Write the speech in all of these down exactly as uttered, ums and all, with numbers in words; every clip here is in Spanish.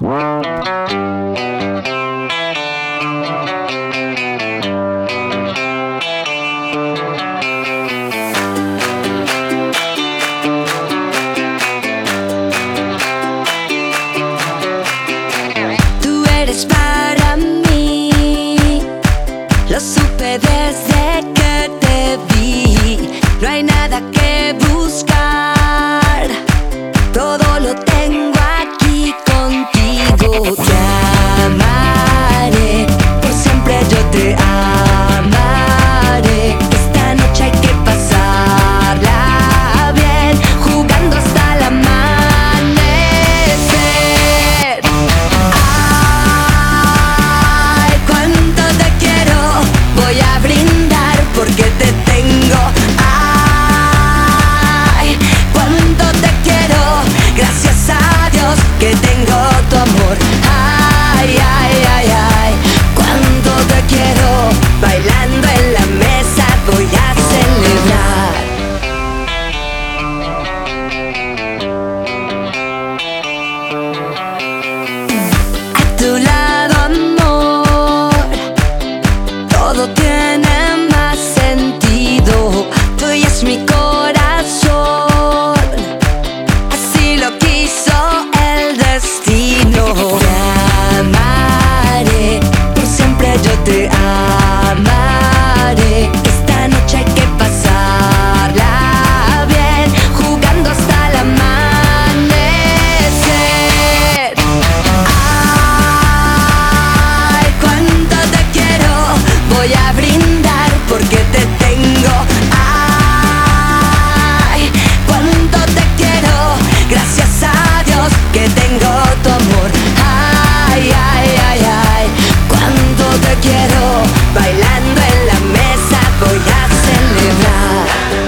Tú eres para mí, lo supe desde que te vi. No hay nada que buscar, todo lo tengo aquí contigo. Te amaré, por siempre yo te amaré. Esta noche hay que pasarla bien, jugando hasta el amanecer. Ay, cuánto te quiero, voy a brindar porque te tengo. Ay, cuánto te quiero, gracias a Dios que tengo tu amor. Ay, ay, ay, ay, cuánto te quiero, bailando en la mesa voy a celebrar. A tu lado, amor, todo tiene más sentido. Tuyo es mi corazón, así lo quiso el destino. Te amaré, por siempre yo te amaré. Esta noche hay que pasarla bien, jugando hasta el amanecer. Ay, cuánto te quiero, voy a brindar porque te tengo. Ay, cuánto te quiero, gracias a Dios que tengo tu amor. Ay, ay, ay, ay, cuánto te quiero, bailando en la mesa voy a celebrar.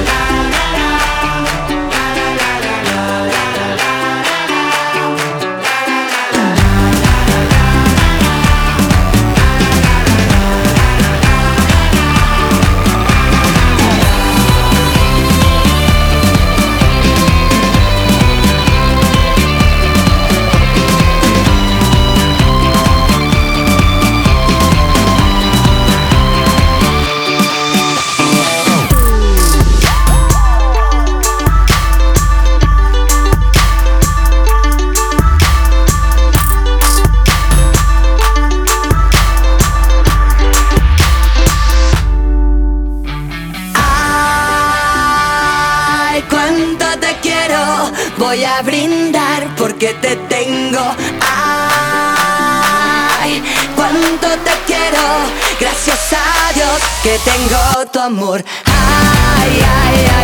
Ay, cuánto te quiero, voy a brindar porque te tengo. Ay, cuánto te quiero, gracias a Dios que tengo tu amor. Ay, ay, ay.